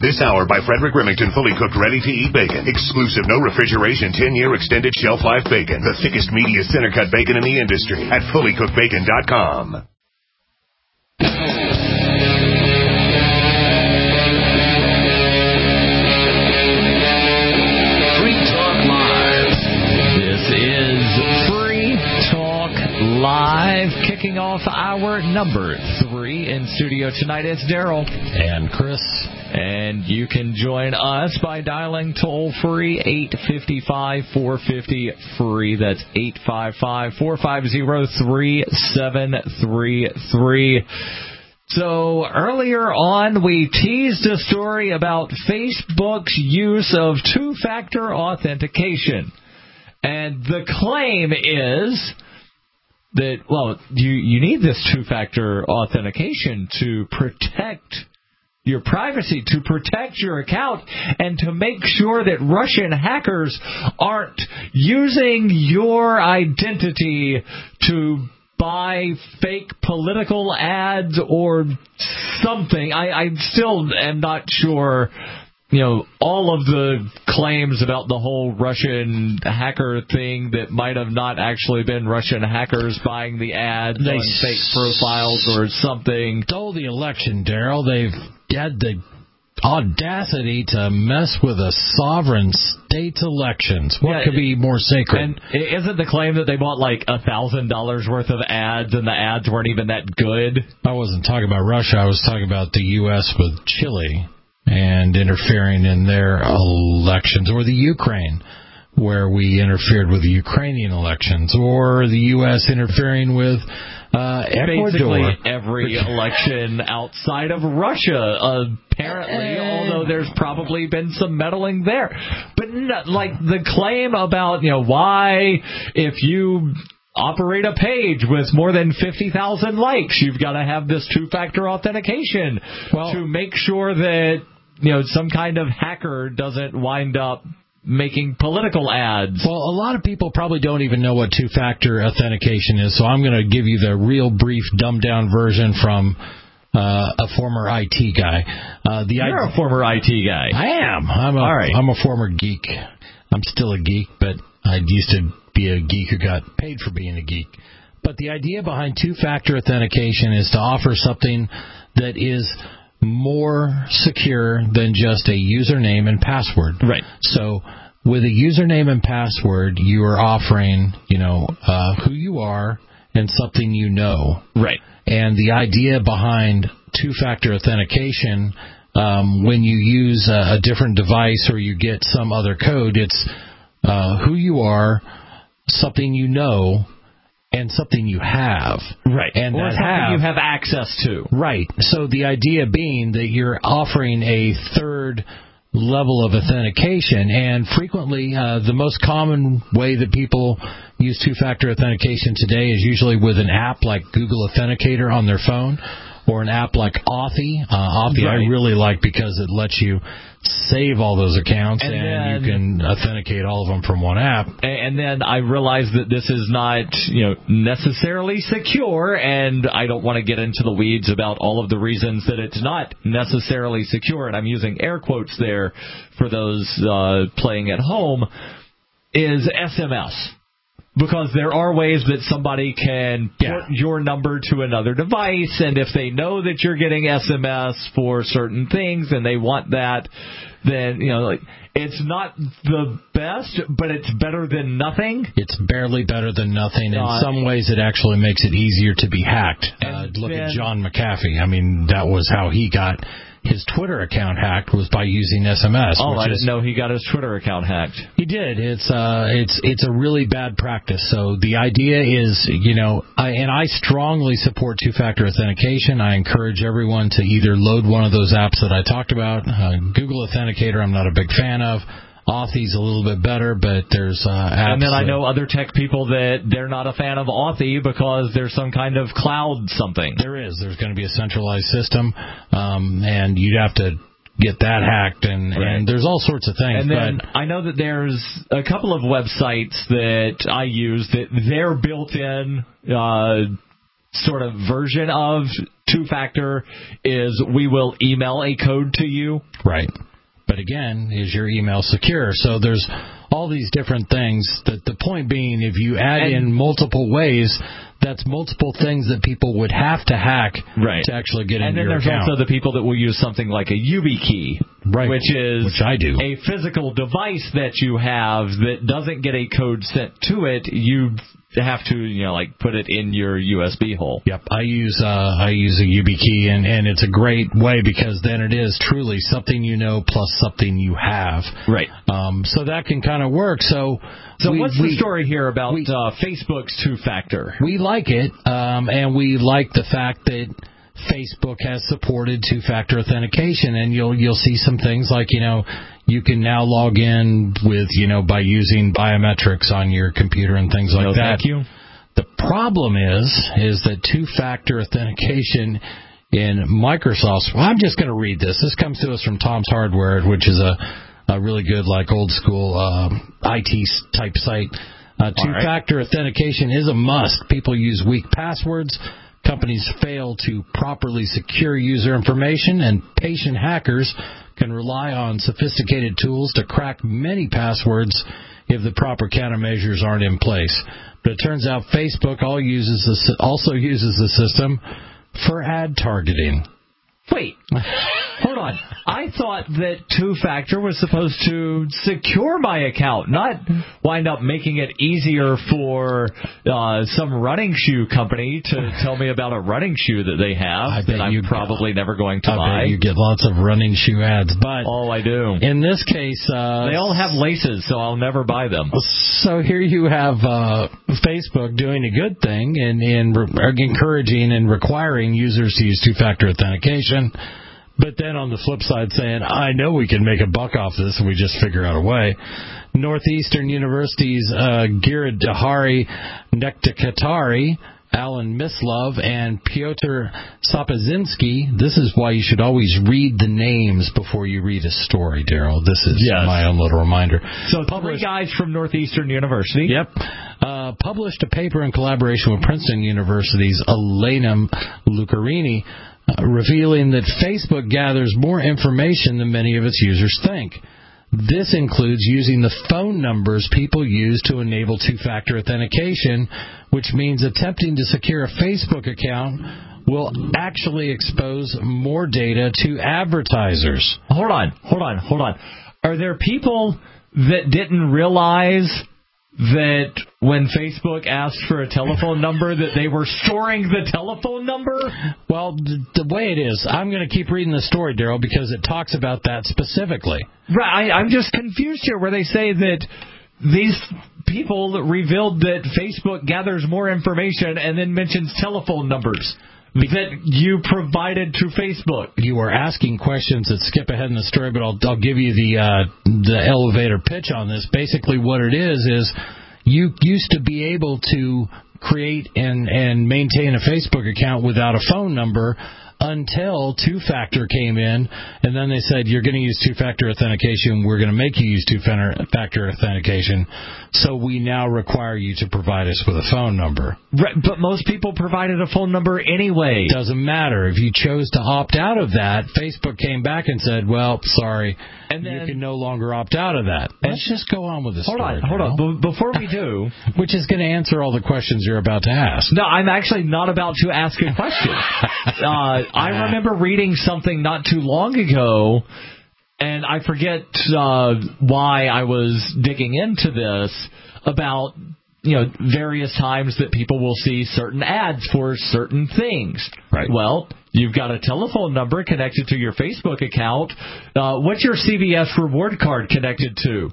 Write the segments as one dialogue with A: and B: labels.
A: This hour by Frederick Remington, fully cooked, ready-to-eat bacon. Exclusive, no refrigeration, 10-year extended shelf life bacon. The thickest, meatiest center-cut bacon in the industry at fullycookedbacon.com.
B: Live, kicking off hour number 3 in studio tonight. It's Daryl
C: and Chris,
B: and you can join us by dialing toll free 855-450-FREE. That's 855-450-3733. So earlier on, we teased a story about Facebook's use of two-factor authentication, and the claim is that, well, you need this two-factor authentication to protect your privacy, to protect your account, and to make sure that Russian hackers aren't using your identity to buy fake political ads or something. I still am not sure. All of the claims about the whole Russian hacker thing that might have not actually been Russian hackers buying the ads on fake profiles or something.
C: Stole the election, Daryl. They've had the audacity to mess with a sovereign state's elections. What could be more sacred?
B: And isn't the claim that they bought like $1,000 worth of ads and the ads weren't even that good?
C: I wasn't talking about Russia. I was talking about the U.S. with Chile and interfering in their elections, or the Ukraine, where we interfered with the Ukrainian elections, or the U.S. interfering with Ecuador.
B: Basically every election outside of Russia, apparently, although there's probably been some meddling there. But the claim about, why if you operate a page with more than 50,000 likes, you've got to have this two-factor authentication to make sure that some kind of hacker doesn't wind up making political ads.
C: Well, a lot of people probably don't even know what two-factor authentication is, so I'm going to give you the real brief, dumbed-down version from a former IT guy.
B: You're a former IT guy.
C: I am. I'm a former geek. I'm still a geek, but I used to be a geek who got paid for being a geek. But the idea behind two-factor authentication is to offer something that is more secure than just a username and password.
B: Right.
C: So with a username and password, you are offering, who you are and something you know.
B: Right.
C: And the idea behind two-factor authentication, when you use a different device or you get some other code, it's who you are, something you know, and something you have.
B: Right.
C: And
B: or something you have access to.
C: Right. So the idea being that you're offering a third level of authentication, and frequently the most common way that people use two-factor authentication today is usually with an app like Google Authenticator on their phone, or an app like Authy. Authy I really like because it lets you save all those accounts, and you can authenticate all of them from one app.
B: And then I realize that this is not, necessarily secure, and I don't want to get into the weeds about all of the reasons that it's not necessarily secure, and I'm using air quotes there for those playing at home, is SMS. Because there are ways that somebody can port your number to another device, and if they know that you're getting SMS for certain things and they want that, then, it's not the best, but it's better than nothing.
C: It's barely better than nothing. In some ways, it actually makes it easier to be hacked. Look at John McAfee. I mean, that was how he got his Twitter account hacked, was by using SMS.
B: Oh, I didn't know he got his Twitter account hacked.
C: He did. It's a really bad practice. So the idea is, I strongly support two-factor authentication. I encourage everyone to either load one of those apps that I talked about. Google Authenticator, I'm not a big fan of. Authy's a little bit better, but there's apps.
B: And then I know other tech people that they're not a fan of Authy because there's some kind of cloud something.
C: There is. There's going to be a centralized system, and you'd have to get that hacked, and there's all sorts of things.
B: And then I know that there's a couple of websites that I use that their built-in sort of version of two-factor is we will email a code to you.
C: Right. But again, is your email secure? So there's all these different things. The point being, if you add in multiple ways, that's multiple things that people would have to hack to actually get into your account. And then there's also
B: the people that will use something like a YubiKey, which I do. A physical device that you have that doesn't get a code sent to it. You have to, put it in your USB hole.
C: Yep, I use a YubiKey, and it's a great way because then it is truly something you know plus something you have.
B: Right.
C: So that can kind of work. So
B: what's the story here about Facebook's two-factor?
C: We like it, and we like the fact that Facebook has supported two-factor authentication, and you'll see some things like, you can now log in with, by using biometrics on your computer and things like that.
B: Thank you.
C: The problem is that two-factor authentication in Microsoft. Well, I'm just going to read this. This comes to us from Tom's Hardware, which is a really good, old school IT type site. Two-factor authentication is a must. People use weak passwords. Companies fail to properly secure user information, and patient hackers can rely on sophisticated tools to crack many passwords if the proper countermeasures aren't in place. But it turns out Facebook also uses the system for ad targeting.
B: Wait, hold on. I thought that two-factor was supposed to secure my account, not wind up making it easier for some running shoe company to tell me about a running shoe that they have that I'm probably never going to buy.
C: I bet you get lots of running shoe ads. But
B: I do.
C: In this case...
B: they all have laces, so I'll never buy them.
C: So here you have Facebook doing a good thing in encouraging and requiring users to use two-factor authentication. But then on the flip side saying, I know we can make a buck off this if we just figure out a way. Northeastern University's Giridhari Nektakatari, Alan Mislov, and Piotr Sapazinski. This is why you should always read the names before you read a story, Daryl. This is my own little reminder.
B: So three guys from Northeastern University.
C: Yep. Published a paper in collaboration with Princeton University's Elena Lucarini, revealing that Facebook gathers more information than many of its users think. This includes using the phone numbers people use to enable two-factor authentication, which means attempting to secure a Facebook account will actually expose more data to advertisers.
B: Hold on. Are there people that didn't realize that when Facebook asked for a telephone number that they were storing the telephone number?
C: Well, the way it is, I'm going to keep reading the story, Daryl, because it talks about that specifically.
B: Right, I'm just confused here where they say that these people revealed that Facebook gathers more information and then mentions telephone numbers that you provided to Facebook.
C: You are asking questions that skip ahead in the story, but I'll give you the elevator pitch on this. Basically what it is you used to be able to create and maintain a Facebook account without a phone number until two-factor came in, and then they said, you're going to use two-factor authentication. We're going to make you use two-factor authentication, so we now require you to provide us with a phone number.
B: Right, but most people provided a phone number anyway.
C: Doesn't matter. If you chose to opt out of that, Facebook came back and said, well, sorry, and then, you can no longer opt out of that. Let's just go on with this story.
B: Hold on. Before we do...
C: Which is going to answer all the questions you're about to ask.
B: No, I'm actually not about to ask a question. I remember reading something not too long ago, and I forget why I was digging into this, about various times that people will see certain ads for certain things.
C: Right.
B: Well, you've got a telephone number connected to your Facebook account. What's your CVS reward card connected to?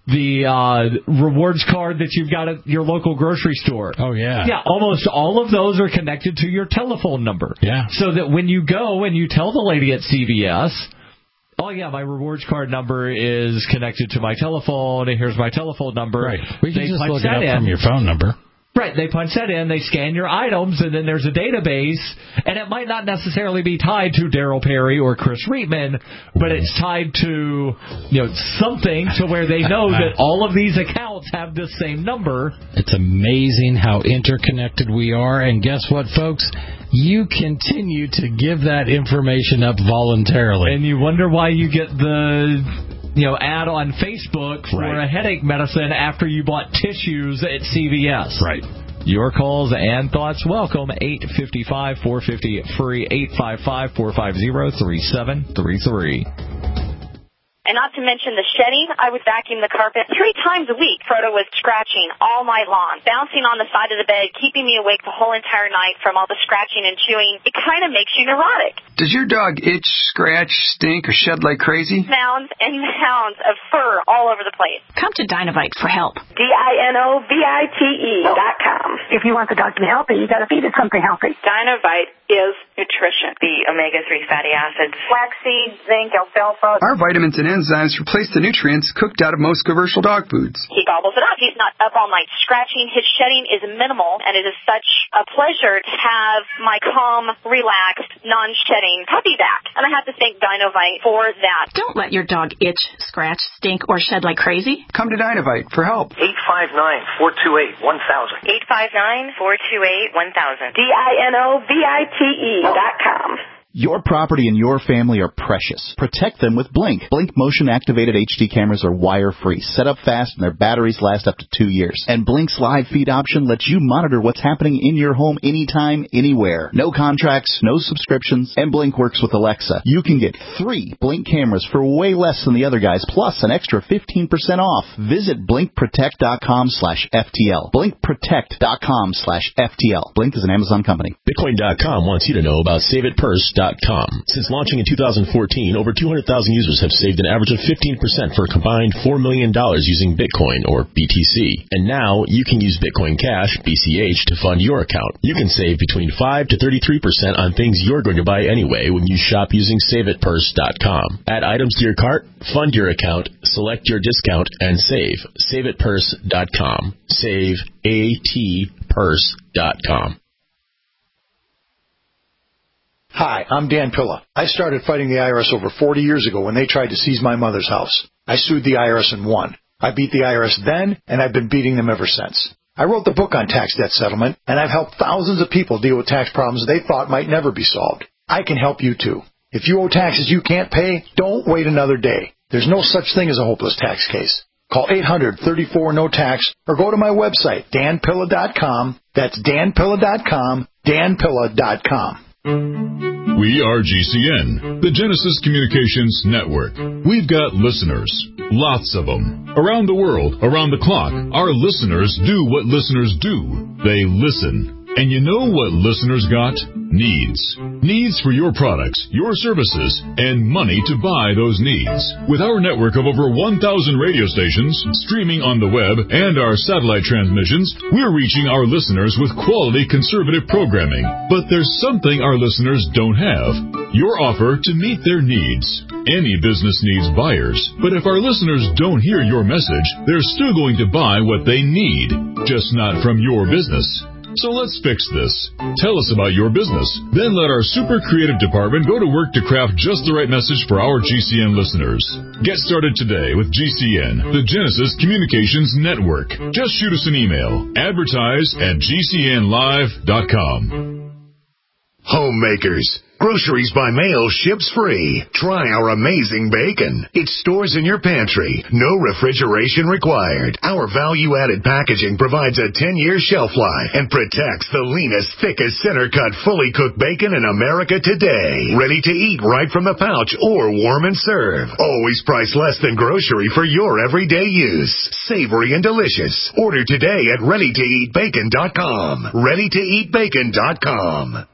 B: The rewards card that you've got at your local grocery store.
C: Oh, yeah.
B: Yeah, almost all of those are connected to your telephone number.
C: Yeah.
B: So that when you go and you tell the lady at CVS, oh, yeah, my rewards card number is connected to my telephone, and here's my telephone number.
C: Right. We can just look it up from your phone number.
B: Right, they punch that in, they scan your items, and then there's a database, and it might not necessarily be tied to Daryl Perry or Chris Reitman, but it's tied to something to where they know that all of these accounts have the same number.
C: It's amazing how interconnected we are, and guess what, folks? you continue to give that information up voluntarily.
B: And you wonder why you get the ad on Facebook for a headache medicine after you bought tissues at CVS.
C: Right.
B: Your calls and thoughts welcome. 855-450-FREE, 855-450-3733.
D: And not to mention the shedding, I would vacuum the carpet 3 times a week. Frodo was scratching all night long, bouncing on the side of the bed, keeping me awake the whole entire night from all the scratching and chewing. It kind of makes you neurotic.
E: Does your dog itch, scratch, stink, or shed like crazy?
D: Mounds and mounds of fur all over the place.
F: Come to Dinovite for help.
G: DINOVITE.com. If you want the dog to be healthy, you got to feed it something healthy.
H: Dinovite is nutrition. The omega-3 fatty acids.
G: Flaxseed, zinc, alfalfa.
E: Our vitamins and enzymes replace the nutrients cooked out of most commercial dog foods.
D: He gobbles it up. He's not up all night scratching. His shedding is minimal, and it is such a pleasure to have my calm, relaxed, non-shedding puppy back. And I have to thank Dinovite for that.
F: Don't let your dog itch, scratch, stink, or shed like crazy.
E: Come to Dinovite for help.
H: 859-428-1000.
D: 859-428-1000.
G: DINOVITE.com.
I: Your property and your family are precious. Protect them with Blink. Blink motion-activated HD cameras are wire-free, set up fast, and their batteries last up to 2 years. And Blink's live feed option lets you monitor what's happening in your home anytime, anywhere. No contracts, no subscriptions, and Blink works with Alexa. You can get 3 Blink cameras for way less than the other guys, plus an extra 15% off. Visit BlinkProtect.com/FTL. BlinkProtect.com/FTL. Blink is an Amazon company.
J: Bitcoin.com wants you to know about SaveItPurse.com. Since launching in 2014, over 200,000 users have saved an average of 15% for a combined $4 million using Bitcoin, or BTC. And now, you can use Bitcoin Cash, BCH, to fund your account. You can save between 5 to 33% on things you're going to buy anyway when you shop using SaveItPurse.com. Add items to your cart, fund your account, select your discount, and save. SaveItPurse.com. SaveATPurse.com.
K: Hi, I'm Dan Pilla. I started fighting the IRS over 40 years ago when they tried to seize my mother's house. I sued the IRS and won. I beat the IRS then, and I've been beating them ever since. I wrote the book on tax debt settlement, and I've helped thousands of people deal with tax problems they thought might never be solved. I can help you too. If you owe taxes you can't pay, don't wait another day. There's no such thing as a hopeless tax case. Call 800-34-NO-TAX or go to my website, danpilla.com. That's danpilla.com, danpilla.com.
L: We are GCN, the Genesis Communications Network. We've got listeners, lots of them, around the world, around the clock. Our listeners do what listeners do. They listen. And you know what listeners got? Needs. Needs for your products, your services, and money to buy those needs. With our network of over 1,000 radio stations, streaming on the web, and our satellite transmissions, we're reaching our listeners with quality conservative programming. But there's something our listeners don't have. Your offer to meet their needs. Any business needs buyers. But if our listeners don't hear your message, they're still going to buy what they need, just not from your business. So let's fix this. Tell us about your business. Then let our super creative department go to work to craft just the right message for our GCN listeners. Get started today with GCN, the Genesis Communications Network. Just shoot us an email. Advertise@GCNlive.com.
A: Homemakers. Groceries by mail ships free. Try our amazing bacon. It stores in your pantry. No refrigeration required. Our value-added packaging provides a 10-year shelf life and protects the leanest, thickest, center-cut, fully cooked bacon in America today. Ready to eat right from the pouch or warm and serve. Always priced less than grocery for your everyday use. Savory and delicious. Order today at ReadyToEatBacon.com. ReadyToEatBacon.com.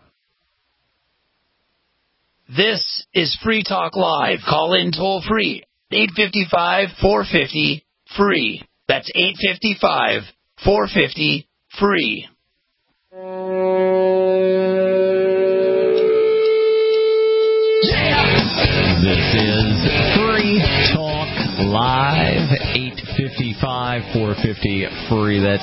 M: This is Free Talk Live. Call in toll free. 855-450-FREE. That's 855-450-FREE.
B: This is Free Talk Live. 855-450-FREE. That's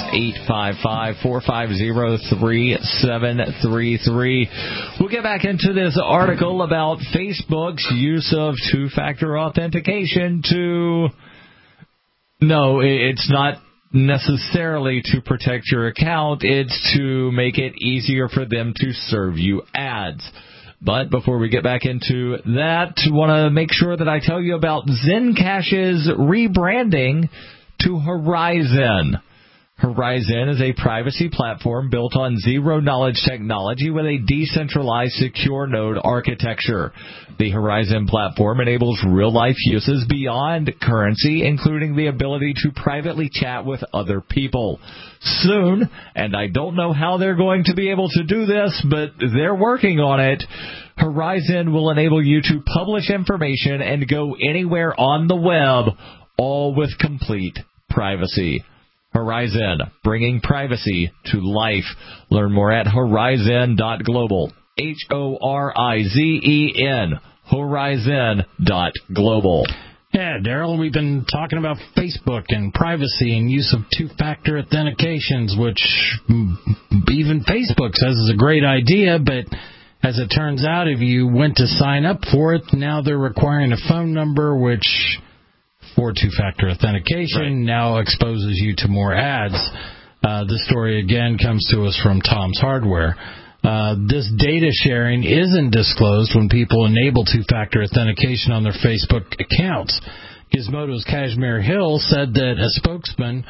B: 855-450-3733. We'll get back into this article about Facebook's use of two-factor authentication to... No, it's not necessarily to protect your account. It's to make it easier for them to serve you ads. But before we get back into that, I want to make sure that I tell you about Zencash's rebranding to Horizon. Horizon is a privacy platform built on zero-knowledge technology with a decentralized secure node architecture. The Horizon platform enables real-life uses beyond currency, including the ability to privately chat with other people. Soon, and I don't know how they're going to be able to do this, but they're working on it, Horizon will enable you to publish information and go anywhere on the web, all with complete privacy. Horizon, bringing privacy to life. Learn more at horizon.global. H-O-R-I-Z-E-N. Horizon.global.
C: Yeah, Daryl, we've been talking about Facebook and privacy and use of two-factor authentications, which even Facebook says is a great idea, but as it turns out, if you went to sign up for it, now they're requiring a phone number, which for two-factor authentication now exposes you to more ads. This story, again, comes to us from Tom's Hardware. This data sharing isn't disclosed when people enable two-factor authentication on their Facebook accounts. Gizmodo's Kashmir Hill said that a spokesman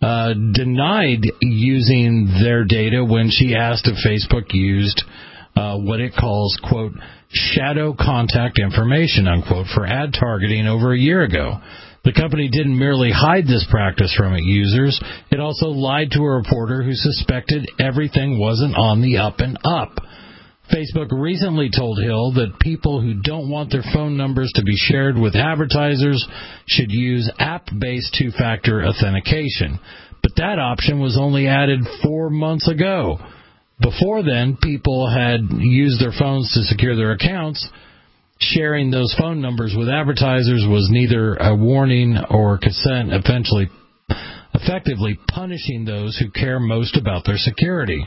C: denied using their data when she asked if Facebook used what it calls, quote, shadow contact information, unquote, for ad targeting over a year ago. The company didn't merely hide this practice from its users, it also lied to a reporter who suspected everything wasn't on the up and up. Facebook recently told Hill that people who don't want their phone numbers to be shared with advertisers should use app-based two-factor authentication. But that option was only added 4 months ago. Before then, people had used their phones to secure their accounts. Sharing those phone numbers with advertisers was neither a warning or consent, effectively punishing those who care most about their security.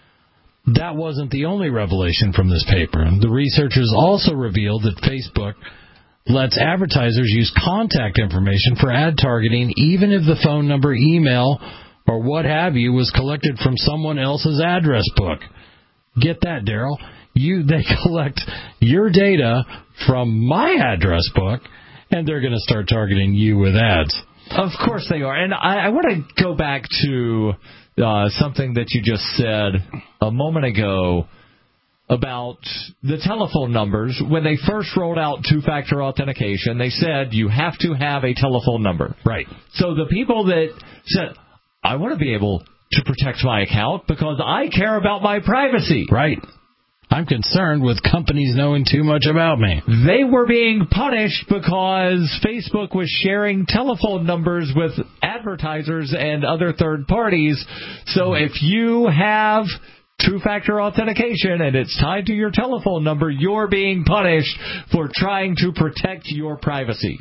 C: That wasn't the only revelation from this paper. The researchers also revealed that Facebook lets advertisers use contact information for ad targeting, even if the phone number, email, or what have you was collected from someone else's address book. Get that, Daryl. They collect your data from my address book, and they're going to start targeting you with ads.
B: Of course they are. And I want to go back to something that you just said a moment ago about the telephone numbers. When they first rolled out two-factor authentication, they said you have to have a telephone number.
C: Right.
B: So the people that said, I want to be able to protect my account because I care about my privacy.
C: Right. I'm concerned with companies knowing too much about me.
B: They were being punished because Facebook was sharing telephone numbers with advertisers and other third parties. So if you have two-factor authentication and it's tied to your telephone number, you're being punished for trying to protect your privacy.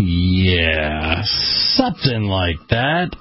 C: Yeah, something like that.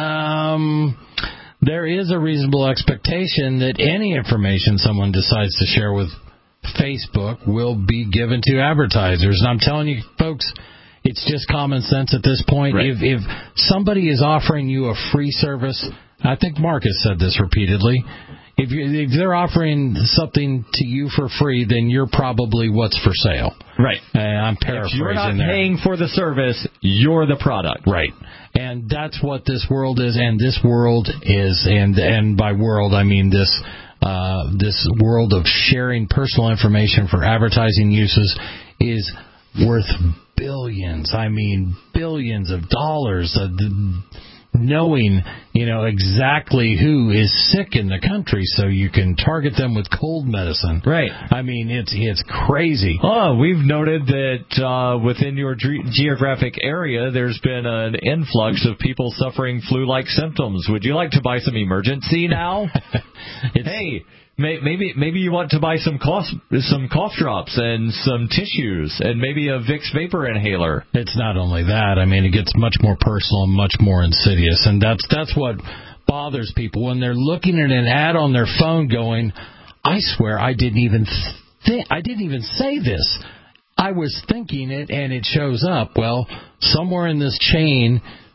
C: There is a reasonable expectation that any information someone decides to share with Facebook will be given to advertisers. And I'm telling you, folks, it's just common sense at this point. Right. If somebody is offering you a free service, I think Mark has said this repeatedly, if they're offering something to you for free, then you're probably what's for sale.
B: Right.
C: I'm paraphrasing.
B: If you're not paying for the service, you're the product.
C: Right. And that's what this world is, and this world is, and by world I mean this world of sharing personal information for advertising uses is worth billions. I mean billions of dollars. Knowing, exactly who is sick in the country so you can target them with cold medicine.
B: Right.
C: I mean, it's crazy.
B: Oh, we've noted that within your geographic area, there's been an influx of people suffering flu-like symptoms. Would you like to buy some emergency now? Hey, maybe you want to buy some cough drops and some tissues and maybe a Vicks vapor inhaler.
C: It's not only that. I mean, it gets much more personal and much more insidious, and that's what bothers people when they're looking at an ad on their phone going, I swear I didn't even say this. I was thinking it, and it shows up. Well, somewhere in this chain,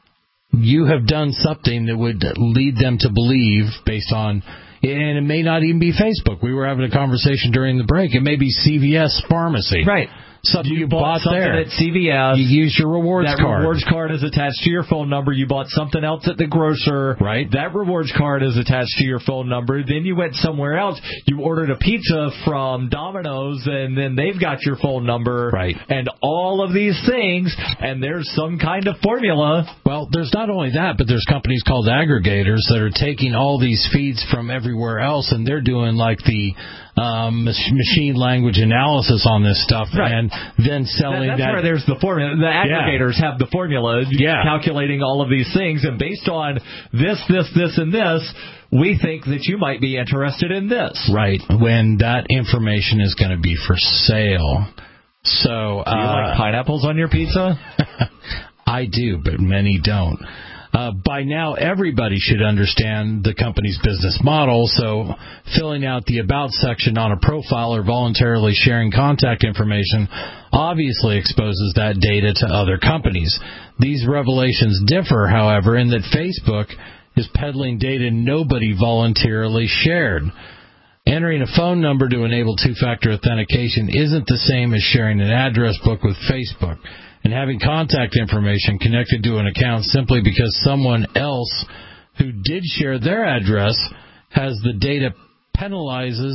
C: you have done something that would lead them to believe based on, and it may not even be Facebook. We were having a conversation during the break. It may be CVS Pharmacy.
B: Right.
C: Something you bought
B: something
C: there
B: at CVS.
C: You used your rewards card.
B: That rewards card is attached to your phone number. You bought something else at the grocer.
C: Right.
B: That rewards card is attached to your phone number. Then you went somewhere else. You ordered a pizza from Domino's, and then they've got your phone number.
C: Right.
B: And all of these things, and there's some kind of formula.
C: Well, there's not only that, but there's companies called aggregators that are taking all these feeds from everywhere else, and they're doing like the machine language analysis on this stuff, right, and then selling
B: that's where there's the formula. The aggregators have the formula calculating all of these things, and based on this, and this, we think that you might be interested in this.
C: Right, when that information is going to be for sale. So,
B: do you like pineapples on your pizza?
C: I do, but many don't. By now, everybody should understand the company's business model, so filling out the About section on a profile or voluntarily sharing contact information obviously exposes that data to other companies. These revelations differ, however, in that Facebook is peddling data nobody voluntarily shared. Entering a phone number to enable two-factor authentication isn't the same as sharing an address book with Facebook. And having contact information connected to an account simply because someone else who did share their address has the data penalizes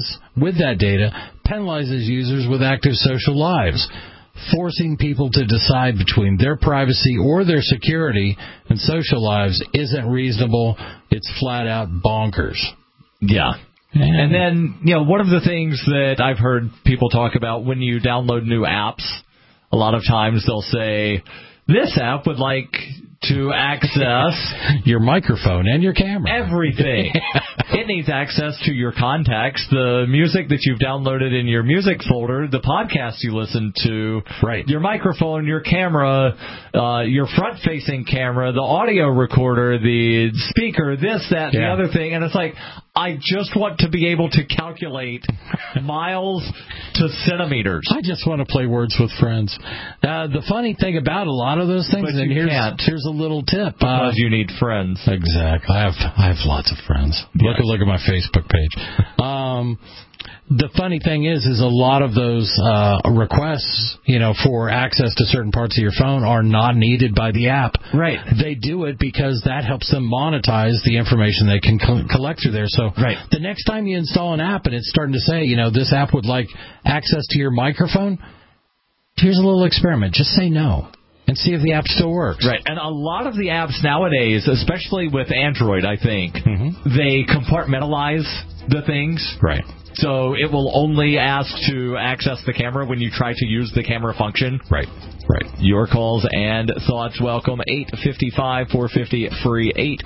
C: users with active social lives. Forcing people to decide between their privacy or their security and social lives isn't reasonable. It's flat out bonkers.
B: Yeah. And then, one of the things that I've heard people talk about when you download new apps, a lot of times they'll say, this app would like to access
C: your microphone and your camera.
B: Everything. It needs access to your contacts, the music that you've downloaded in your music folder, the podcasts you listen to,
C: right,
B: your microphone, your camera, your front-facing camera, the audio recorder, the speaker, this, that, the other thing. And it's like, I just want to be able to calculate miles to centimeters.
C: I just want to play words with friends. The funny thing about a lot of those things, and here's a little tip.
B: Because you need friends.
C: Exactly. I have lots of friends. Yes. Look at my Facebook page. The funny thing is a lot of those requests, for access to certain parts of your phone are not needed by the app.
B: Right.
C: They do it because that helps them monetize the information they can collect through there. So the next time you install an app and it's starting to say, this app would like access to your microphone, here's a little experiment. Just say no. And see if the app still works.
B: Right. And a lot of the apps nowadays, especially with Android, I think, they compartmentalize the things.
C: Right.
B: So it will only ask to access the camera when you try to use the camera function.
C: Right. Right.
B: Your calls and thoughts welcome. 855-450-FREE,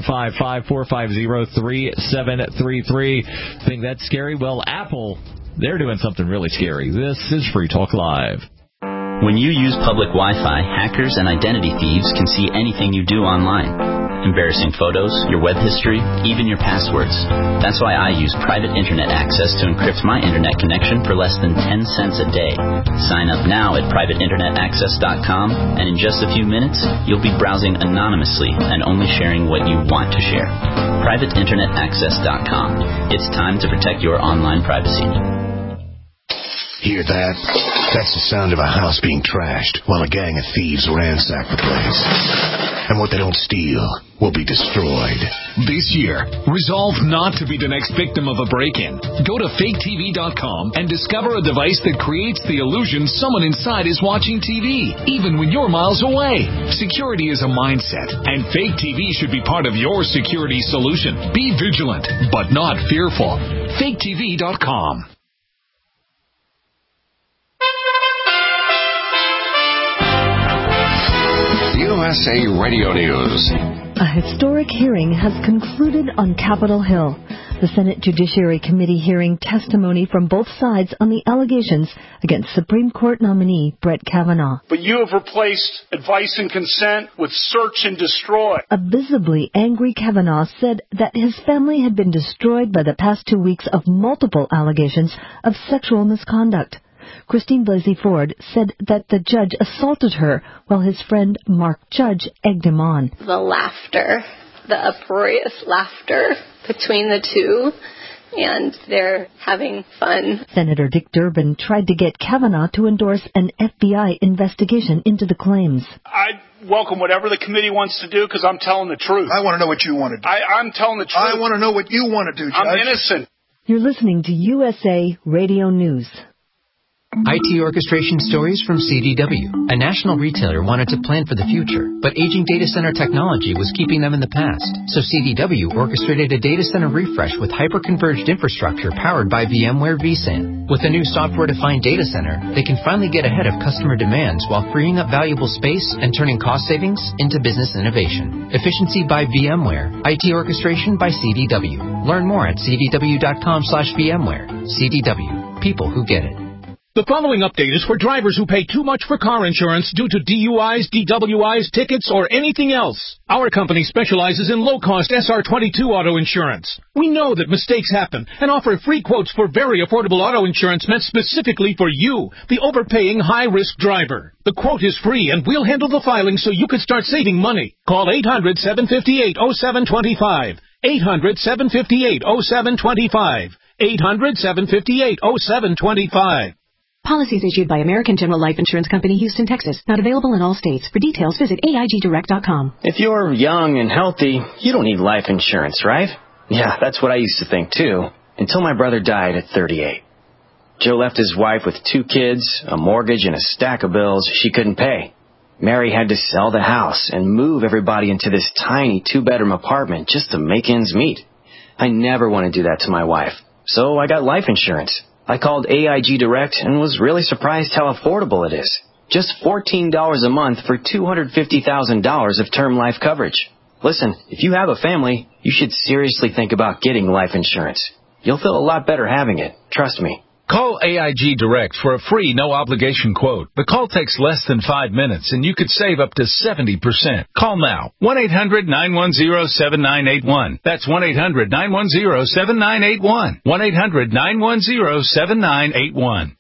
B: 855-450-3733. Think that's scary? Well, Apple, they're doing something really scary. This is Free Talk Live.
N: When you use public Wi-Fi, hackers and identity thieves can see anything you do online. Embarrassing photos, your web history, even your passwords. That's why I use private internet access to encrypt my internet connection for less than 10 cents a day. Sign up now at privateinternetaccess.com, and in just a few minutes, you'll be browsing anonymously and only sharing what you want to share. privateinternetaccess.com. It's time to protect your online privacy.
A: Hear that? That's the sound of a house being trashed while a gang of thieves ransack the place. And what they don't steal will be destroyed.
O: This year, resolve not to be the next victim of a break-in. Go to faketv.com and discover a device that creates the illusion someone inside is watching TV, even when you're miles away. Security is a mindset, and Fake TV should be part of your security solution. Be vigilant, but not fearful. faketv.com.
P: USA Radio News.
Q: A historic hearing has concluded on Capitol Hill. The Senate Judiciary Committee hearing testimony from both sides on the allegations against Supreme Court nominee Brett Kavanaugh.
R: But you have replaced advice and consent with search and destroy.
Q: A visibly angry Kavanaugh said that his family had been destroyed by the past 2 weeks of multiple allegations of sexual misconduct. Christine Blasey Ford, said that the judge assaulted her while his friend Mark Judge egged him on.
S: The laughter, the uproarious laughter between the two, and they're having fun.
Q: Senator Dick Durbin tried to get Kavanaugh to endorse an FBI investigation into the claims.
R: I welcome whatever the committee wants to do because I'm telling the truth.
T: I want to know what you want to do.
R: I'm telling the truth.
T: I want to know what you want to do, Judge.
R: I'm innocent.
Q: You're listening to USA Radio News.
U: IT orchestration stories from CDW. A national retailer wanted to plan for the future, but aging data center technology was keeping them in the past. So CDW orchestrated a data center refresh with hyper-converged infrastructure powered by VMware vSAN. With a new software-defined data center, they can finally get ahead of customer demands while freeing up valuable space and turning cost savings into business innovation. Efficiency by VMware. IT orchestration by CDW. Learn more at cdw.com/VMware. CDW. People who get it.
V: The following update is for drivers who pay too much for car insurance due to DUIs, DWIs, tickets, or anything else. Our company specializes in low-cost SR22 auto insurance. We know that mistakes happen and offer free quotes for very affordable auto insurance meant specifically for you, the overpaying high-risk driver. The quote is free and we'll handle the filing so you can start saving money. Call 800-758-0725. 800-758-0725. 800-758-0725.
W: Policies issued by American General Life Insurance Company, Houston, Texas. Not available in all states. For details, visit AIGDirect.com.
X: If you're young and healthy, you don't need life insurance, right? Yeah, that's what I used to think, too, until my brother died at 38. Joe left his wife with 2 kids, a mortgage, and a stack of bills she couldn't pay. Mary had to sell the house and move everybody into this tiny 2-bedroom apartment just to make ends meet. I never want to do that to my wife, so I got life insurance. I called AIG Direct and was really surprised how affordable it is. Just $14 a month for $250,000 of term life coverage. Listen, if you have a family, you should seriously think about getting life insurance. You'll feel a lot better having it. Trust me.
Y: Call AIG Direct for a free, no-obligation quote. The call takes less than 5 minutes, and you could save up to 70%. Call now. 1-800-910-7981. That's 1-800-910-7981. 1-800-910-7981.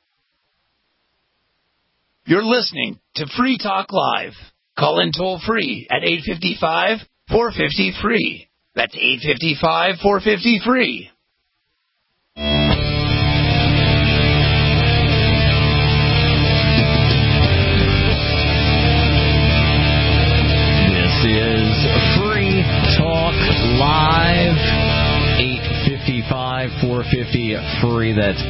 M: You're listening to Free Talk Live. Call in toll-free at 855-450-FREE. That's 855-450-FREE.
B: Live, 855-450-FREE. That's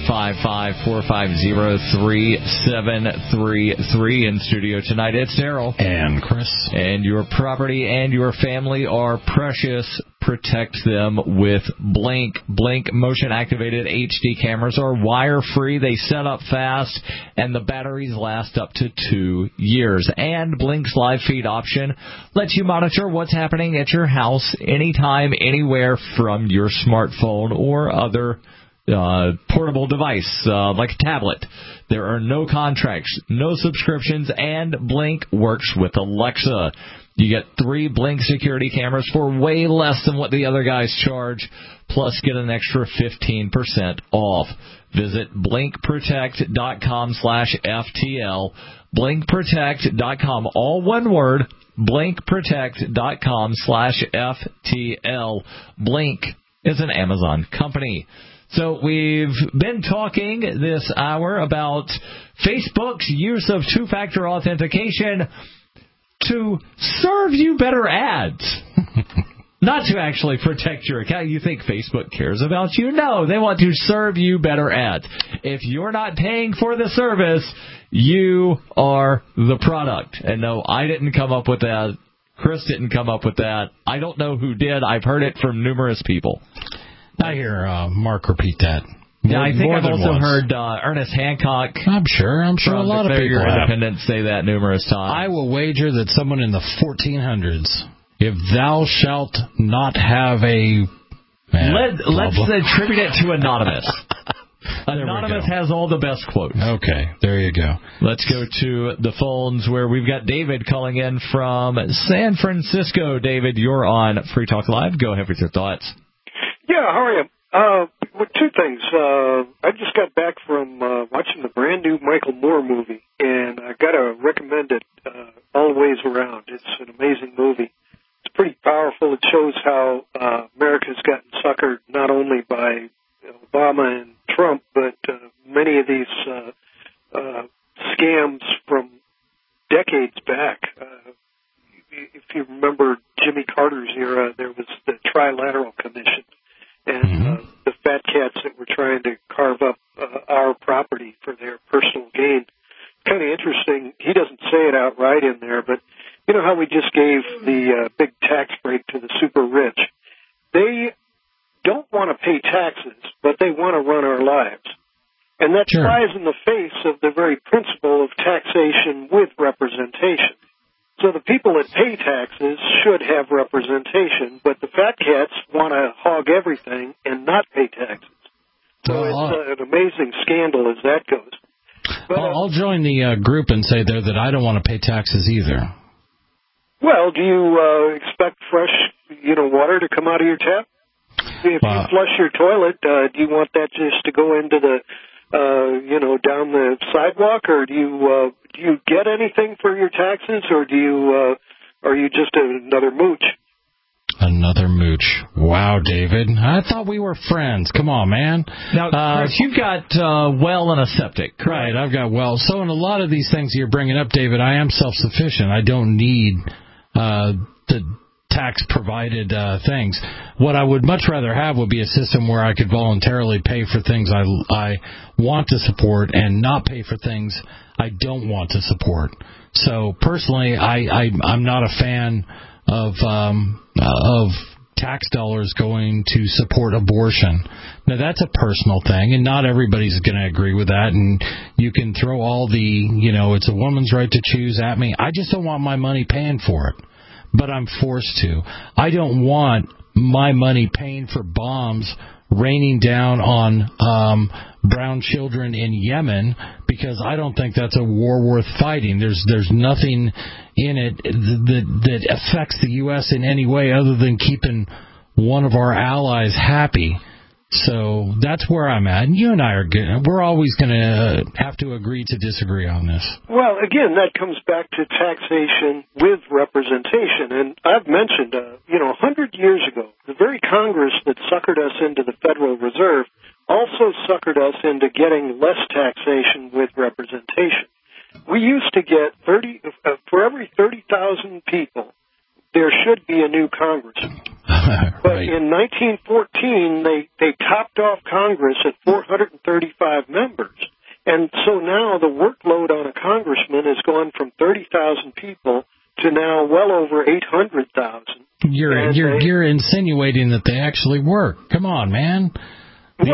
B: 855-450-3733. In studio tonight, it's Daryl.
C: And Chris.
B: And your property and your family are precious. Protect them with Blink. Blink motion-activated HD cameras are wire-free. They set up fast, and the batteries last up to 2 years. And Blink's live feed option lets you monitor what's happening at your house anytime, anywhere from your smartphone or other portable device like a tablet. There are no contracts, no subscriptions, and Blink works with Alexa. You get 3 Blink security cameras for way less than what the other guys charge, plus get an extra 15% off. Visit blinkprotect.com/FTL. Blinkprotect.com, all one word, blinkprotect.com/FTL. Blink is an Amazon company. So we've been talking this hour about Facebook's use of two-factor authentication to serve you better ads. Not to actually protect your account. You think Facebook cares about you? No, they want to serve you better ads. If you're not paying for the service, you are the product. And no, I didn't come up with that. Chris didn't come up with that. I don't know who did. I've heard it from numerous people.
C: I hear Mark repeat that.
B: Yeah, I think I've also heard Ernest Hancock.
C: I'm sure a lot of people have.
B: Independent say that numerous times.
C: I will wager that someone in the 1400s, if thou shalt not have a...
B: Let's attribute it to Anonymous. Anonymous has all the best quotes.
C: Okay, there you go.
B: Let's go to the phones where we've got David calling in from San Francisco. David, you're on Free Talk Live. Go ahead with your thoughts.
Z: Yeah, how are you? With
D: Two things. I just got back from watching the brand new Michael Moore movie, and I got to recommend it all the ways around. It's an amazing movie. It's pretty powerful. It shows how America's gotten suckered not only by Obama and Trump, but many of these scams from decades back. If you remember Jimmy Carter's era, there was the Trilateral Commission, and the fat cats that were trying to carve up our property for their personal gain. Kind of interesting. He doesn't say it outright in there, but you know how we just gave the big tax break to the super rich? They don't want to pay taxes, but they want to run our lives. And that flies in the face of the very principle of taxation with representation. So the people that pay taxes should have representation, but the fat cats want to hog everything and not pay taxes. So it's an amazing scandal as that goes. But,
C: I'll join the group and say there that I don't want to pay taxes either.
D: Well, do you expect fresh, water to come out of your tap? If you flush your toilet, do you want that just to go into the, down the sidewalk, or do you get anything for your taxes, or are you just another mooch?
C: Another mooch. Wow, David. I thought we were friends. Come on, man.
B: Now, Chris, you've got well and a septic, correct?
C: Right, I've got well. So in a lot of these things you're bringing up, David, I am self-sufficient. I don't need the tax-provided things. What I would much rather have would be a system where I could voluntarily pay for things I want to support and not pay for things I don't want to support. So personally, I'm not a fan of tax dollars going to support abortion. Now, that's a personal thing, and not everybody's going to agree with that, and you can throw all the, it's a woman's right to choose at me. I just don't want my money paying for it, but I'm forced to. I don't want my money paying for bombs raining down on brown children in Yemen, because I don't think that's a war worth fighting. There's nothing in it that affects the U.S. in any way other than keeping one of our allies happy. So that's where I'm at. And you and I are good. We're always going to have to agree to disagree on this.
D: Well, again, that comes back to taxation with representation. And I've mentioned, 100 years ago, the very Congress that suckered us into the Federal Reserve also suckered us into getting less taxation with representation. We used to get for every 30,000 people, there should be a new congressman. But in 1914, they topped off Congress at 435 members. And so now the workload on a congressman has gone from 30,000 people to now well over 800,000.
C: You're insinuating that they actually work. Come on, man.
D: They do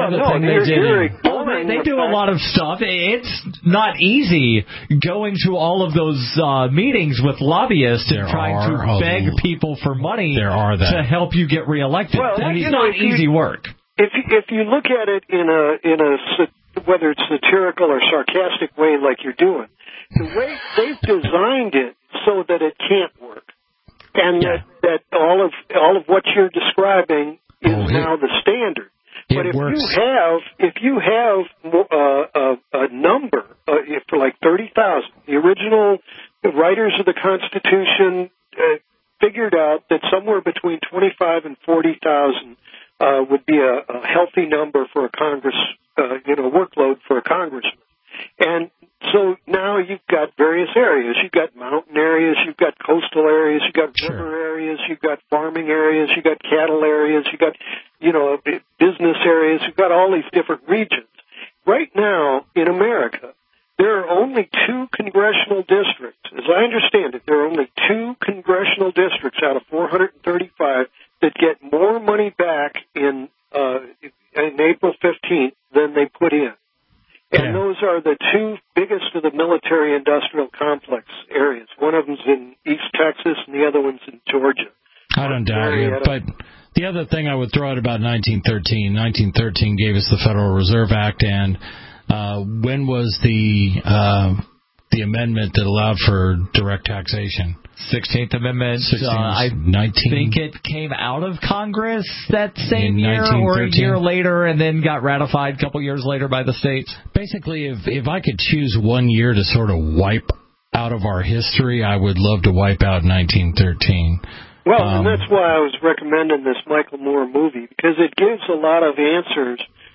B: a lot of stuff. It's not easy going to all of those meetings with lobbyists and trying to beg people for money to help you get reelected.
D: Well,
B: it's not easy work.
D: If you look at it in a whether it's satirical or sarcastic way like you're doing, the way they've designed it so that it can't work, and that all of what you're describing is now the standard. But if you have a number for like 30,000, the original writers of the Constitution figured out that somewhere between 25 and 40,000 would be a healthy number for a Congress, workload for a congressman. And so now you've got various areas. You've got mountain areas, you've got coastal areas, you've got river areas, you've got farming areas, you've got cattle areas, you've got, business areas, you've got all these different regions. Right now in America, there are only 2 congressional districts. As I understand it, there are only 2 congressional districts out of 435 that get more money back in April 15th than they put in. And those are the 2 biggest of the military-industrial complex areas. One of them's in East Texas, and the other one's in Georgia.
C: I don't doubt you. But the other thing I would throw out about 1913 gave us the Federal Reserve Act, and when was the amendment that allowed for direct taxation?
B: 16th Amendment.
C: 16,
B: I
C: 19.
B: think it came out of Congress that same year or a year later and then got ratified a couple years later by the states.
C: Basically, if I could choose one year to sort of wipe out of our history, I would love to wipe out 1913.
D: Well, and that's why I was recommending this Michael Moore movie, because it gives a lot of answers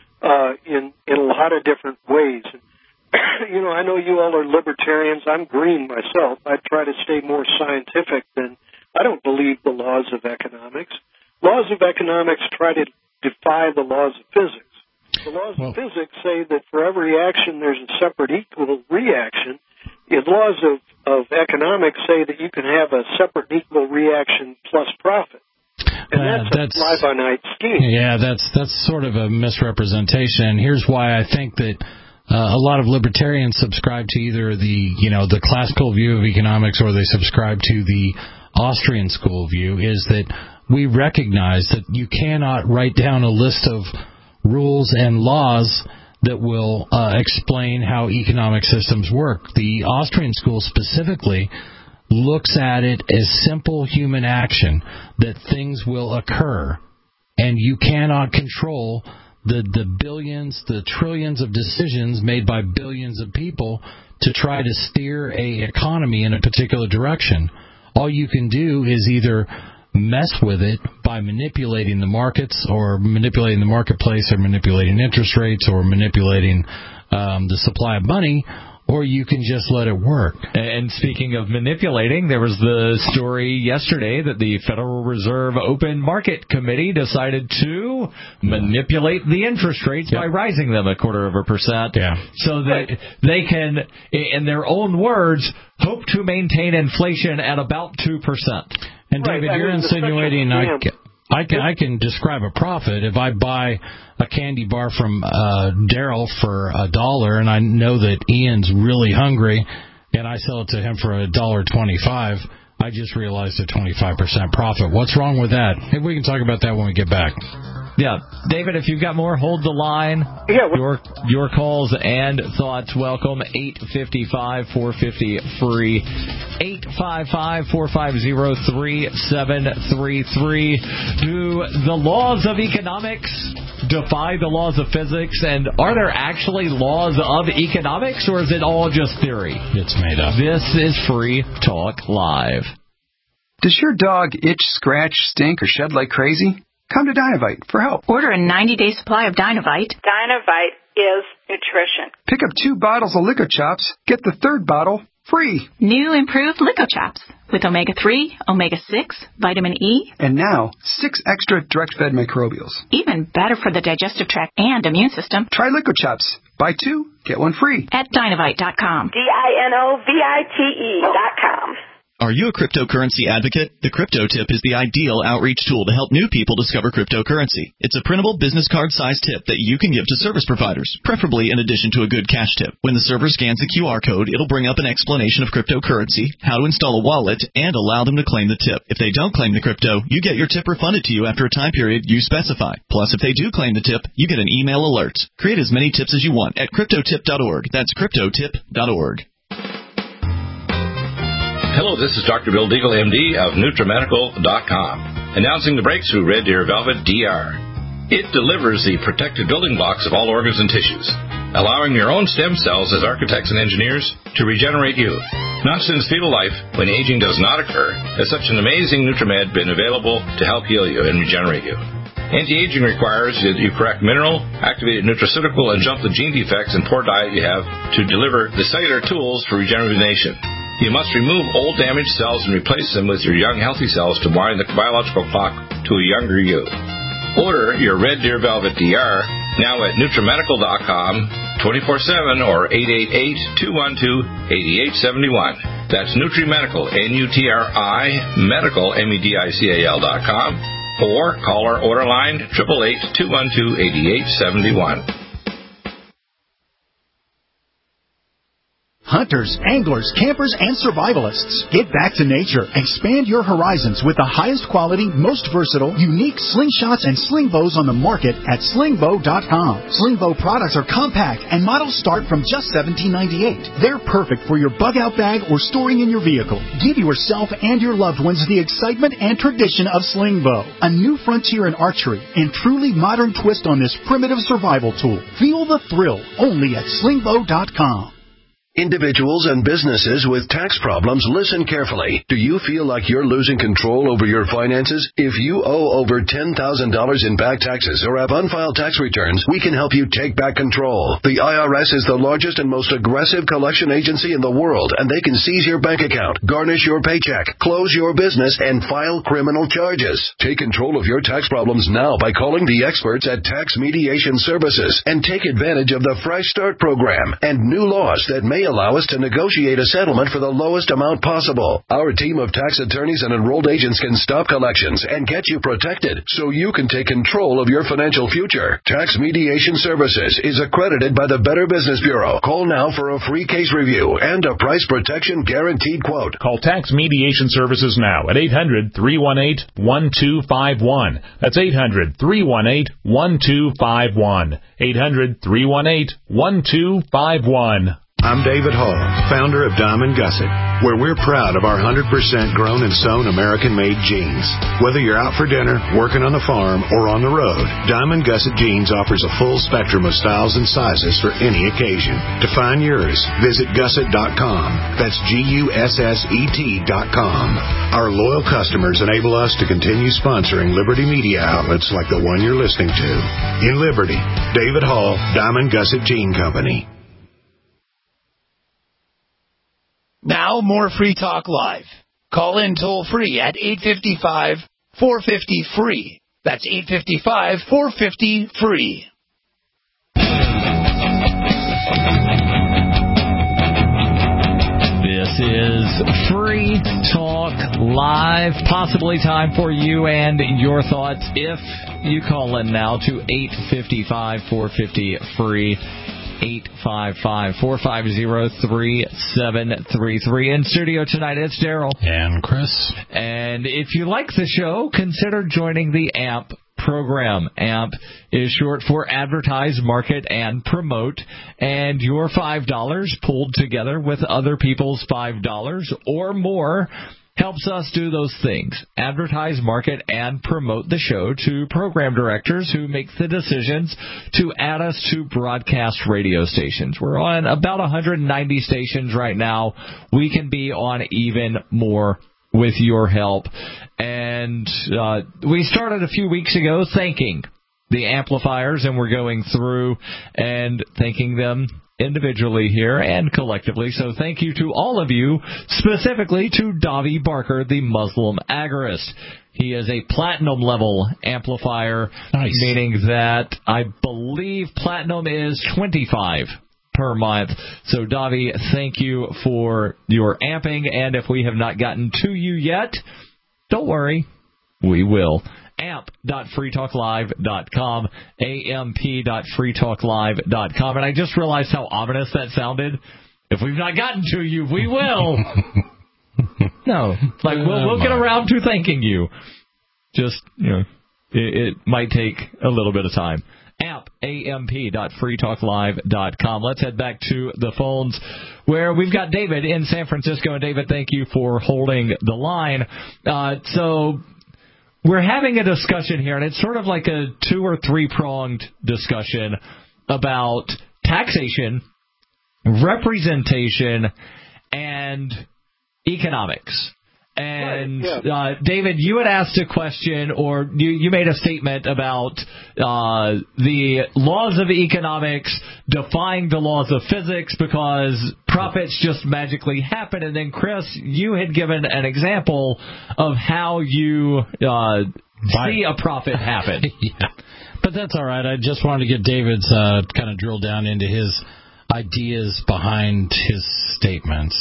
D: in a lot of different ways. You know, I know you all are libertarians. I'm green myself. I try to stay more scientific than I don't believe the laws of economics. Laws of economics try to defy the laws of physics. The laws of physics say that for every action there's a separate equal reaction. The laws of economics say that you can have a separate equal reaction plus profit. And that's a fly-by-night scheme.
C: Yeah, that's sort of a misrepresentation. And here's why I think that a lot of libertarians subscribe to either the classical view of economics or they subscribe to the Austrian school view, is that we recognize that you cannot write down a list of rules and laws that will explain how economic systems work. The Austrian school specifically looks at it as simple human action, that things will occur, and you cannot control the billions, the trillions of decisions made by billions of people to try to steer a economy in a particular direction. All you can do is either mess with it by manipulating the markets or manipulating the marketplace or manipulating interest rates or manipulating the supply of money, or you can just let it work.
B: And speaking of manipulating, there was the story yesterday that the Federal Reserve Open Market Committee decided to manipulate the interest rates by rising them 0.25%, so that they can, in their own words, hope to maintain inflation at about 2%.
C: And David, you're insinuating I can describe a profit if I buy a candy bar from Daryl for $1, and I know that Ian's really hungry, and I sell it to him for $1.25. I just realized a 25% profit. What's wrong with that? Maybe we can talk about that when we get back.
B: Yeah, David, if you've got more, hold the line.
D: Yeah,
B: your calls and thoughts welcome. 855-450-FREE. 855-450-3733. Do the laws of economics defy the laws of physics? And are there actually laws of economics, or is it all just theory?
C: It's made up.
B: This is Free Talk Live.
E: Does your dog itch, scratch, stink, or shed like crazy? Come to Dynavite for help.
F: Order a 90-day supply of Dynavite.
G: Dynavite is nutrition.
E: Pick up 2 bottles of Lico Chops. Get the 3rd bottle free.
F: New improved Lico Chops with omega-3, omega-6, vitamin E.
E: And now, 6 extra direct-fed microbials.
F: Even better for the digestive tract and immune system.
E: Try Lico Chops. Buy 2, get 1 free.
F: At Dynavite.com.
G: DINOVITE.com.
H: Are you a cryptocurrency advocate? The Crypto Tip is the ideal outreach tool to help new people discover cryptocurrency. It's a printable business card-sized tip that you can give to service providers, preferably in addition to a good cash tip. When the server scans the QR code, it'll bring up an explanation of cryptocurrency, how to install a wallet, and allow them to claim the tip. If they don't claim the crypto, you get your tip refunded to you after a time period you specify. Plus, if they do claim the tip, you get an email alert. Create as many tips as you want at cryptotip.org. That's cryptotip.org.
I: Hello, this is Dr. Bill Deagle, MD of NutriMedical.com, announcing the breakthrough Red Deer Velvet DR. It delivers the protected building blocks of all organs and tissues, allowing your own stem cells as architects and engineers to regenerate you. Not since fetal life, when aging does not occur, has such an amazing NutriMed been available to help heal you and regenerate you. Anti-aging requires that you correct mineral, activated nutraceutical, and jump the gene defects and poor diet you have to deliver the cellular tools for rejuvenation. You must remove old damaged cells and replace them with your young healthy cells to wind the biological clock to a younger you. Order your Red Deer Velvet DR now at NutriMedical.com 24/7 or 888-212-8871. That's NutriMedical, N-U-T-R-I, Medical, MEDICAL.com, or call our order line 888-212-8871.
A: Hunters, anglers, campers, and survivalists. Get back to nature. Expand your horizons with the highest quality, most versatile, unique slingshots and sling bows on the market at slingbow.com. Sling bow products are compact and models start from just $17.98. They're perfect for your bug-out bag or storing in your vehicle. Give yourself and your loved ones the excitement and tradition of sling bow. A new frontier in archery and truly modern twist on this primitive survival tool. Feel the thrill only at slingbow.com.
J: Individuals and businesses with tax problems, listen carefully. Do you feel like you're losing control over your finances? If you owe over $10,000 in back taxes or have unfiled tax returns, we can help you take back control. The IRS is the largest and most aggressive collection agency in the world, and they can seize your bank account, garnish your paycheck, close your business, and file criminal charges. Take control of your tax problems now by calling the experts at Tax Mediation Services and take advantage of the Fresh Start program and new laws that may allow us to negotiate a settlement for the lowest amount possible. Our team of tax attorneys and enrolled agents can stop collections and get you protected so you can take control of your financial future. Tax Mediation Services is accredited by the Better Business Bureau. Call now for a free case review and a price protection guaranteed quote.
K: Call Tax Mediation Services now at 800-318-1251. That's 800-318-1251. 800-318-1251.
L: I'm David Hall, founder of Diamond Gusset, where we're proud of our 100% grown and sewn American-made jeans. Whether you're out for dinner, working on the farm, or on the road, Diamond Gusset Jeans offers a full spectrum of styles and sizes for any occasion. To find yours, visit Gusset.com. That's Gusset.com. Our loyal customers enable us to continue sponsoring Liberty media outlets like the one you're listening to. In Liberty, David Hall, Diamond Gusset Jean Company.
M: Now, more Free Talk Live. Call in toll-free at 855-450-FREE. That's 855-450-FREE.
B: This is Free Talk Live. Possibly time for you and your thoughts if you call in now to 855-450-FREE. 855-450-3733. In studio tonight, it's Daryl.
C: And Chris.
B: And if you like the show, consider joining the AMP program. AMP is short for Advertise, Market, and Promote. And your $5 pulled together with other people's $5 or more helps us do those things. Advertise, market, and promote the show to program directors who make the decisions to add us to broadcast radio stations. We're on about 190 stations right now. We can be on even more with your help. And we started a few weeks ago thanking the amplifiers, and we're going through and thanking them individually here and collectively. So thank you to all of you, specifically to Davi Barker, the Muslim agorist. He is a platinum level amplifier, meaning that I believe platinum is 25 per month. So Davi, thank you for your amping, and if we have not gotten to you yet, don't worry, we will. amp.freetalklive.com, amp.freetalklive.com. And I just realized how ominous that sounded. If we've not gotten to you, we will. No, like we'll get around to thanking you. Just, it might take a little bit of time. amp.freetalklive.com. Let's head back to the phones where we've got David in San Francisco. And David, thank you for holding the line. So we're having a discussion here, and it's sort of like a 2 or 3 pronged discussion about taxation, representation, and economics. And David, you had asked a question, or you made a statement about the laws of economics defying the laws of physics because profits just magically happen. And then, Chris, you had given an example of how you see a profit happen.
C: Yeah. But that's all right. I just wanted to get David's kind of drill down into his ideas behind his statements.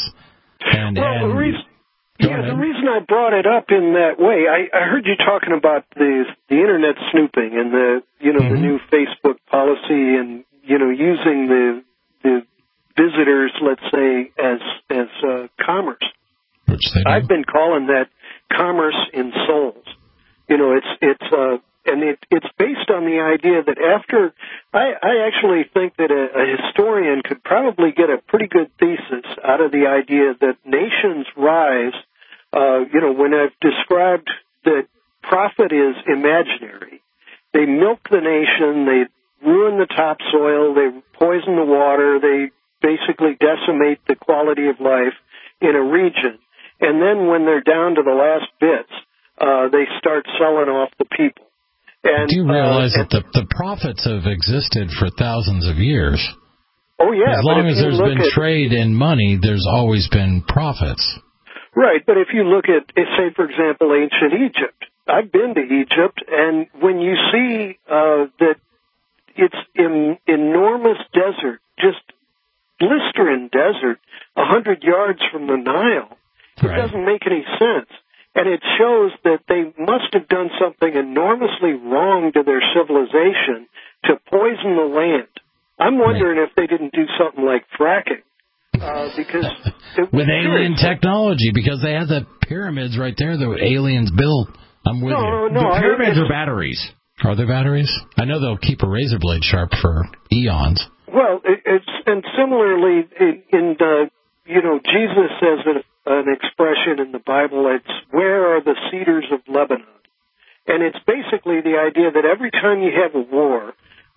D: The reason I brought it up in that way, I heard you talking about the internet snooping and the new Facebook policy and using the visitors, let's say, as commerce.
C: Which they do.
D: I've been calling that commerce in souls. You know, it's based on the idea that after I actually think that a historian could probably get a pretty good thesis out of the idea that nations rise. When I've described that profit is imaginary, they milk the nation, they ruin the topsoil, they poison the water, they basically decimate the quality of life in a region. And then when they're down to the last bits, they start selling off the people. And
C: do you realize that the profits have existed for thousands of years?
D: Oh, yeah.
C: As long as there's been trade in money, there's always been profits.
D: Right, but if you look at, say, for example, ancient Egypt, I've been to Egypt, and when you see that it's enormous desert, just blistering desert, 100 yards from the Nile, it doesn't make any sense. And it shows that they must have done something enormously wrong to their civilization to poison the land. I'm wondering if they didn't do something like fracking. Because
C: with alien technology, because they had the pyramids right there that aliens built. I'm with you.
B: No, the pyramids are batteries.
C: Are they batteries? I know they'll keep a razor blade sharp for eons.
D: Well, and similarly, Jesus says an expression in the Bible. It's "Where are the cedars of Lebanon?" And it's basically the idea that every time you have a war,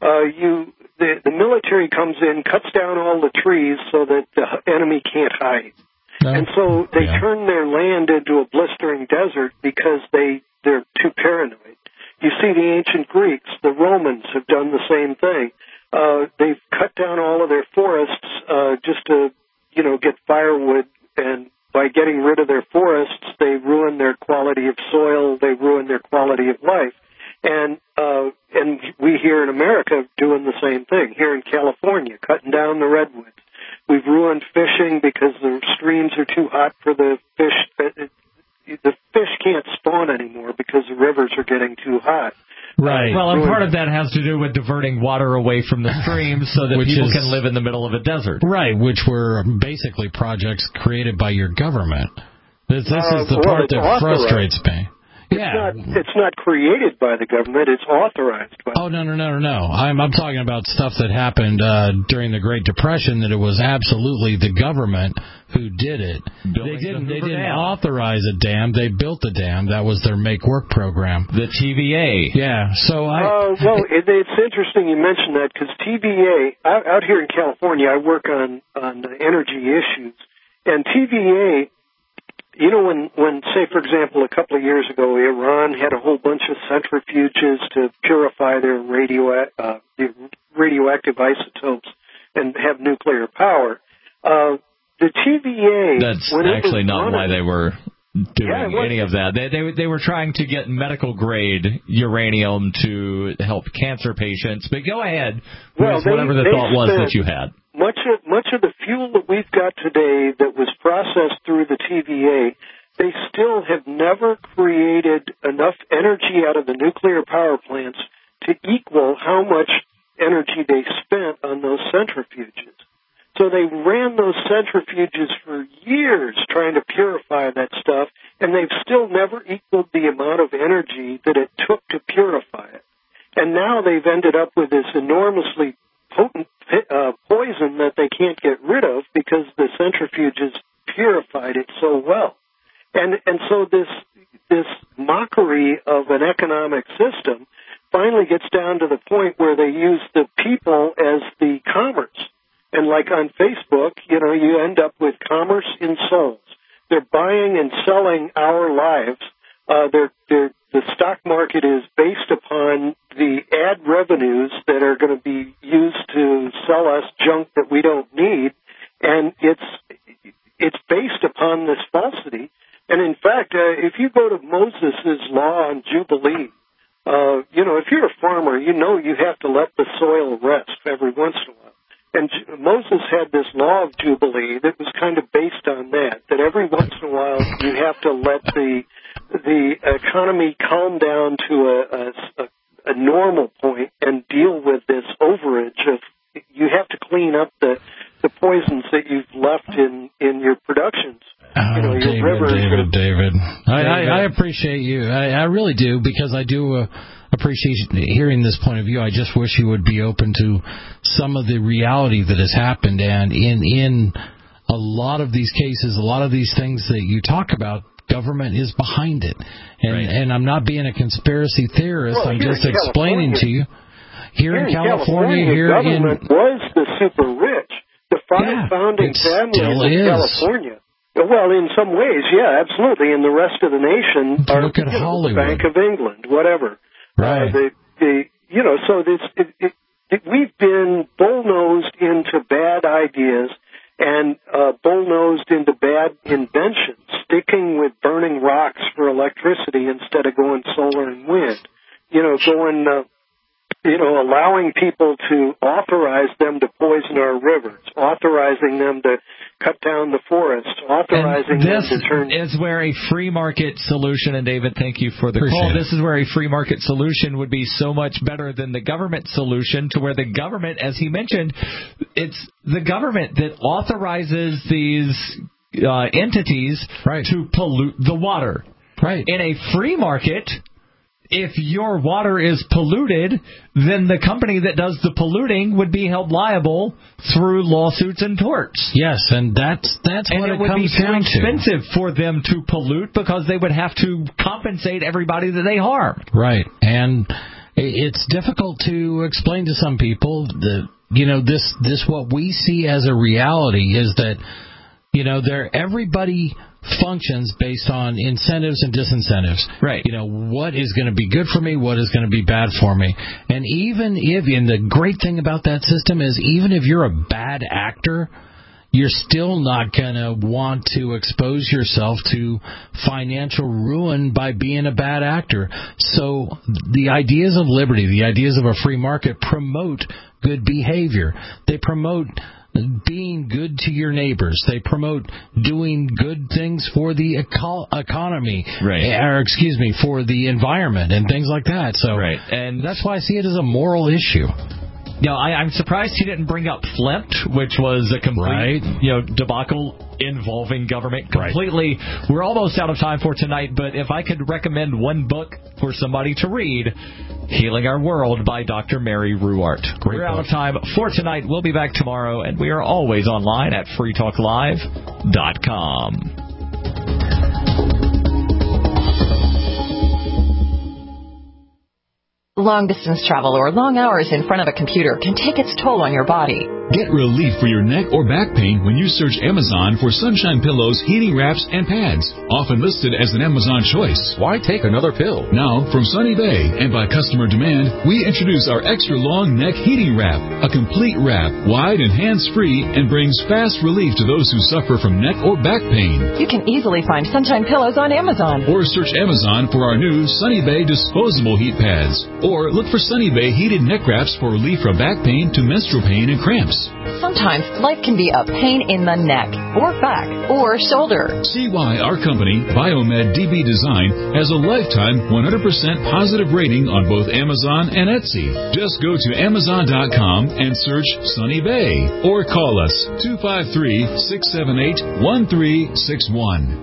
D: the military comes in, cuts down all the trees so that the enemy can't hide. And so they turn their land into a blistering desert because they're too paranoid. You see the ancient Greeks, the Romans have done the same thing. They've cut down all of their forests just to, get firewood, and by getting rid of their forests, they ruin their quality of soil, they ruin their quality of life. And we here in America doing the same thing. Here in California, cutting down the redwoods. We've ruined fishing because the streams are too hot for the fish. The fish can't spawn anymore because the rivers are getting too hot.
B: Right. Well, and part of that has to do with diverting water away from the streams so that people can live in the middle of a desert.
C: Right, which were basically projects created by your government. This is the part that frustrates me.
D: It's not created by the government. It's authorized by.
C: Oh, no. I'm talking about stuff that happened during the Great Depression. That it was absolutely the government who did it. They didn't authorize a dam. They built the dam. That was their Make Work program.
B: The TVA.
C: Yeah. So
D: it's interesting you mentioned that because TVA out here in California, I work on energy issues, and TVA. When, say, for example, a couple of years ago, Iran had a whole bunch of centrifuges to purify their radioactive isotopes and have nuclear power, the TVA...
B: That's actually not why they were doing any of that. They were trying to get medical-grade uranium to help cancer patients. But go ahead with whatever the thought was that you had.
D: Much of the fuel that we've got today that was processed through the TVA, they still have never created enough energy out of the nuclear power plants to equal how much energy they spent on those centrifuges. So they ran those centrifuges for years trying to purify that stuff, and they've still never equaled the amount of energy that it took to purify it. And now they've ended up with this enormously potent poison that they can't get rid of because the centrifuges purified it so well. And so this mockery of an economic system finally gets down to the point where they use the people as the commerce. And like on Facebook, you end up with commerce in souls. They're buying and selling our lives. The stock market is based upon the ad revenues that are going to be used to sell us junk that we don't need, and it's based upon this falsity. And in fact, if you go to Moses' law on Jubilee, if you're a farmer, you have to let the soil rest every once in a while. And Moses had this law of Jubilee that was kind of based on that every once in a while you have to let the economy calm down to a normal point and deal with this overage of you have to clean up the poison
C: I appreciate you. I really do, because I do appreciate hearing this point of view. I just wish you would be open to some of the reality that has happened. And in a lot of these cases, a lot of these things that you talk about, government is behind it. And I'm not being a conspiracy theorist. I'm just explaining to you. Here in California,
D: government was the super rich. The five founding families of California. Well, in some ways, yeah, absolutely. And the rest of the nation are
C: look at Hollywood,
D: the Bank of England, whatever.
C: Right.
D: So we've been bullnosed into bad ideas and bullnosed into bad inventions, sticking with burning rocks for electricity instead of going solar and wind. Allowing people to authorize them to poison our rivers, authorizing them to cut down the forests, authorizing them to turn...
B: This is where a free market solution, and David, thank you for the call. This is where a free market solution would be so much better than the government solution, to where the government, as he mentioned, it's the government that authorizes these entities to pollute the water.
C: Right.
B: In a free market, if your water is polluted, then the company that does the polluting would be held liable through lawsuits and torts.
C: Yes, and that's what it comes down to.
B: And it would be too expensive for them to pollute, because they would have to compensate everybody that they harm.
C: Right, and it's difficult to explain to some people that, this what we see as a reality is that, everybody functions based on incentives and disincentives.
B: Right.
C: What is going to be good for me, what is going to be bad for me. And and the great thing about that system is, even if you're a bad actor, you're still not going to want to expose yourself to financial ruin by being a bad actor. So the ideas of liberty, the ideas of a free market promote good behavior. They promote being good to your neighbors. They promote doing good things for the economy, for the environment and things like that. So, and that's why I see it as a moral issue.
B: I'm surprised he didn't bring up Flint, which was a complete, debacle involving government completely. Right. We're almost out of time for tonight, but if I could recommend one book for somebody to read, Healing Our World by Dr. Mary Ruwart. We're out of time for tonight. We'll be back tomorrow, and we are always online at freetalklive.com.
N: Long-distance travel or long hours in front of a computer can take its toll on your body.
O: Get relief for your neck or back pain when you search Amazon for Sunshine Pillows, heating wraps, and pads, often listed as an Amazon choice.
P: Why take another pill?
O: Now, from Sunny Bay, and by customer demand, we introduce our extra long neck heating wrap, a complete wrap, wide and hands-free, and brings fast relief to those who suffer from neck or back pain.
N: You can easily find Sunshine Pillows on Amazon.
O: Or search Amazon for our new Sunny Bay disposable heat pads. Or look for Sunny Bay heated neck wraps for relief from back pain to menstrual pain and cramps.
N: Sometimes life can be a pain in the neck, or back, or shoulder.
O: See why our company, Biomed DB Design, has a lifetime 100% positive rating on both Amazon and Etsy. Just go to Amazon.com and search Sunny Bay, or call us 253-678-1361.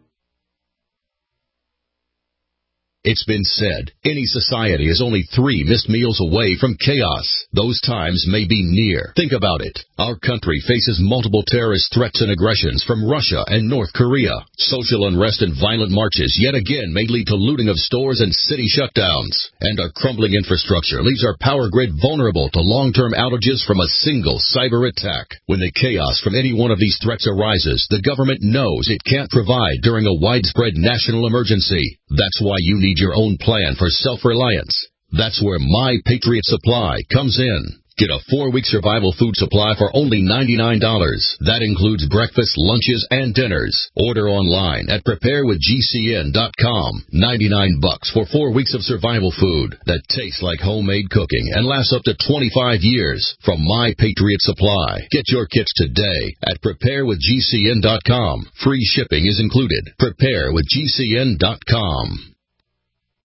S: It's been said, any society is only 3 missed meals away from chaos. Those times may be near. Think about it. Our country faces multiple terrorist threats and aggressions from Russia and North Korea. Social unrest and violent marches yet again may lead to looting of stores and city shutdowns. And our crumbling infrastructure leaves our power grid vulnerable to long-term outages from a single cyber attack. When the chaos from any one of these threats arises, the government knows it can't provide during a widespread national emergency. That's why you need your own plan for self-reliance. That's where My Patriot Supply comes in. Get a 4-week survival food supply for only $99. That includes breakfast, lunches, and dinners. Order online at preparewithgcn.com. $99 for 4 weeks of survival food that tastes like homemade cooking and lasts up to 25 years from My Patriot Supply. Get your kits today at preparewithgcn.com. Free shipping is included. Preparewithgcn.com.